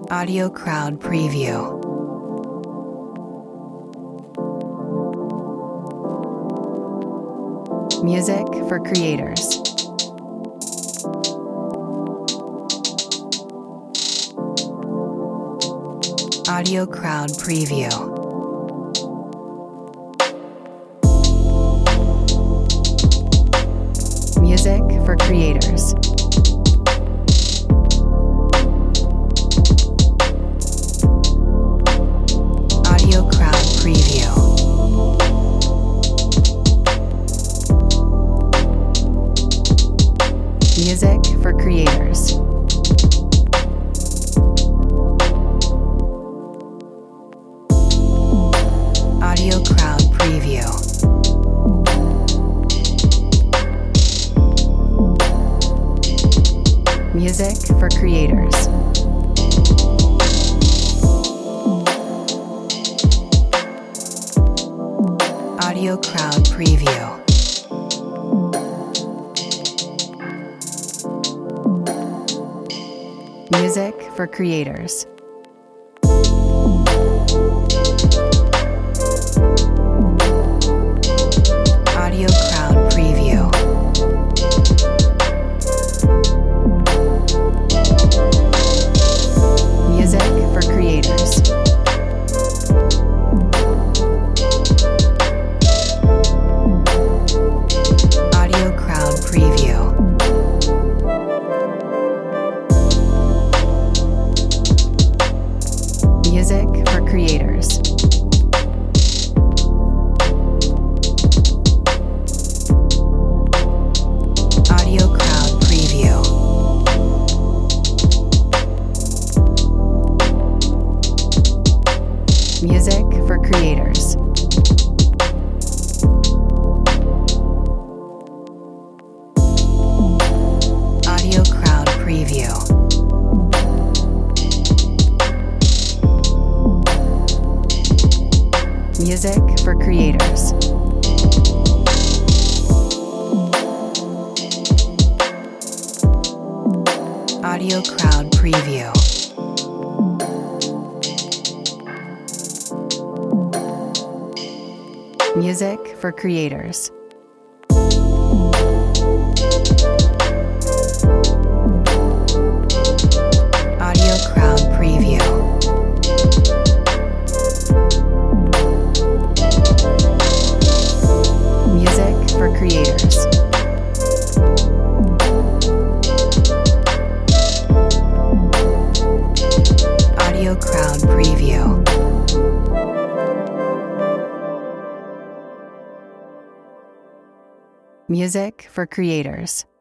Audio Crowd Preview. Music for creators. Audio Crowd Preview. Music for creators. Audio Crowd Preview. Music for creators. Audio Crowd Preview. Music for creators. Audio Crowd Preview. Music for creators. Audio Crowd Preview. Music for creators. Audio Crowd Preview. Music for creators. Audio Crowd Preview. Music for creators. Audio Crowd Preview. Music for creators. Audio Crowd Preview. Music for creators. Audio Crowd Preview. Music for creators. Audio Crowd Preview. Music for creators.